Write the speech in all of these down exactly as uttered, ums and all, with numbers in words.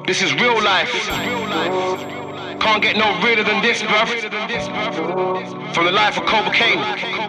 This is real life. Can't get no realer than this, bruv. From the life of Koba Kane.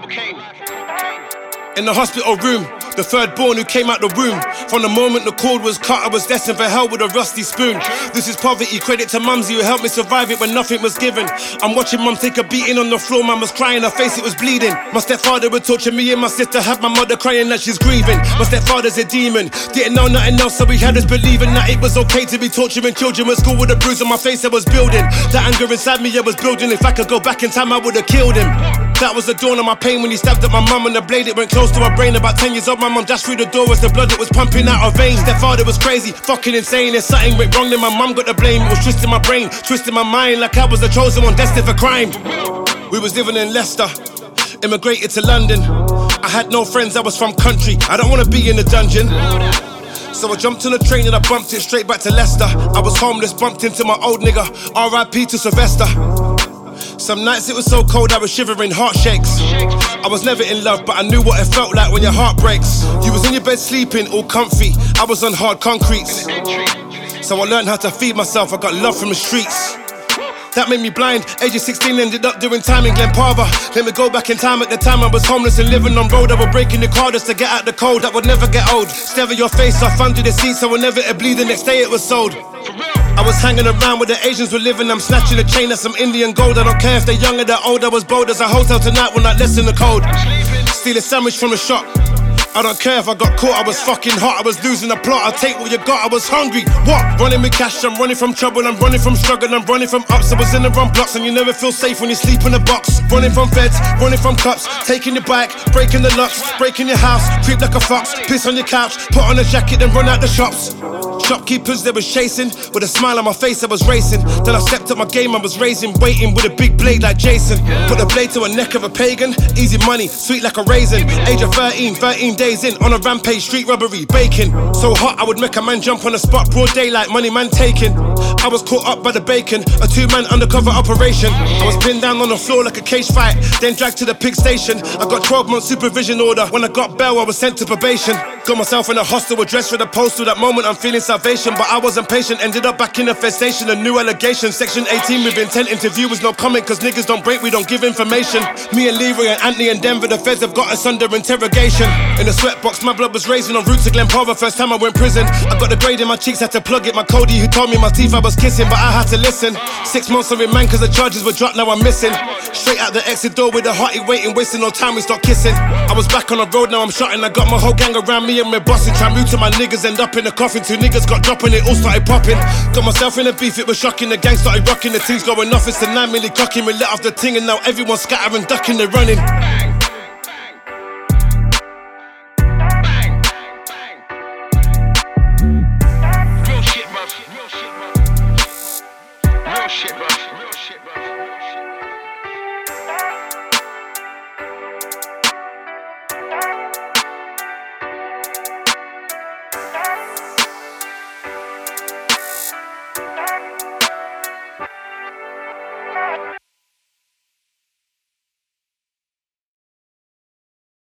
In the hospital room, the third born who came out the womb. From the moment the cord was cut, I was destined for hell with a rusty spoon. This is poverty, credit to Mumsy who helped me survive it when nothing was given. I'm watching Mum take a beating on the floor, Mum was crying, her face it was bleeding. My stepfather would torture me and my sister, have my mother crying that she's grieving. My stepfather's a demon, didn't know nothing else, so we had us believing that it was okay to be torturing children. At school with a bruise on my face I was building. The anger inside me I was building. If I could go back in time I would've killed him. That was the dawn of my pain when he stabbed at my mum and the blade it went close to her brain. About ten years old, my mum dashed through the door as the blood it was pumping out her veins. Stepfather was crazy, fucking insane. If something went wrong then my mum got the blame. It was twisting my brain, twisting my mind like I was the chosen one destined for crime. We was living in Leicester, immigrated to London. I had no friends, I was from country, I don't wanna be in the dungeon. So I jumped on a train and I bumped it straight back to Leicester. I was homeless, bumped into my old nigga, R I P to Sylvester. Some nights it was so cold I was shivering, heart shakes. I was never in love but I knew what it felt like when your heart breaks. You was in your bed sleeping, all comfy, I was on hard concretes. So I learned how to feed myself, I got love from the streets. That made me blind, age of sixteen ended up doing time in Glenparva. Let me go back in time, at the time I was homeless and living on road. I was breaking the car just to get out the cold, that would never get old. Stare at your face off under the seat so whenever it bleed the next day it was sold. I was hanging around where the Asians were living, I'm snatching a chain of some Indian gold. I don't care if they're young or they're old, I was bold as a hotel tonight when I lessen the cold. Steal a sandwich from the shop, I don't care if I got caught, I was fucking hot, I was losing the plot, I'll take what you got, I was hungry. What? Running with cash, I'm running from trouble, I'm running from struggle, I'm running from ups. I was in the wrong blocks and you never feel safe when you sleep in a box. Running from feds, running from cops, taking your bike, breaking the locks, breaking your house, creep like a fox, piss on your couch, put on a jacket and run out the shops. Shopkeepers they was chasing, with a smile on my face I was racing. Then I stepped up my game, I was raising, waiting with a big blade like Jason. Put the blade to a neck of a pagan, easy money, sweet like a raisin. Age of thirteen, thirteen days in, on a rampage, street robbery, baking. So hot I would make a man jump on the spot, broad daylight, money man taking. I was caught up by the bacon, a two-man undercover operation. I was pinned down on the floor like a cage fight, then dragged to the pig station. I got twelve month supervision order, when I got bail I was sent to probation. Got myself in a hostel address for the postal, that moment I'm feeling salvation. But I wasn't patient, ended up back in a festation. A new allegation, section eighteen with intent. Interviewers no comment cause niggas don't break, we don't give information. Me and Leroy and Anthony and Denver, the feds have got us under interrogation. In the sweatbox my blood was raising en route to Glenparva. First time I went prison, I got the grade in my cheeks, had to plug it. My Cody who told me my teeth I was kissing, but I had to listen. Six months of remand cause the charges were dropped, now I'm missing. Straight out the exit door with a hottie waiting, wasting no time, we start kissing. I was back on the road, now I'm shotting. I got my whole gang around me and we're bossing. Try move to my niggas, end up in the coffin. Two niggas got dropped and it all started popping. Got myself in a beef, it was shocking. The gang started rocking, the things going off. It's the nine milli cocking, we let off the ting and now everyone's scattering, ducking, they're running. Real shit, bruv. Real shit, bruv. Real shit, bruv. Real shit, bruv.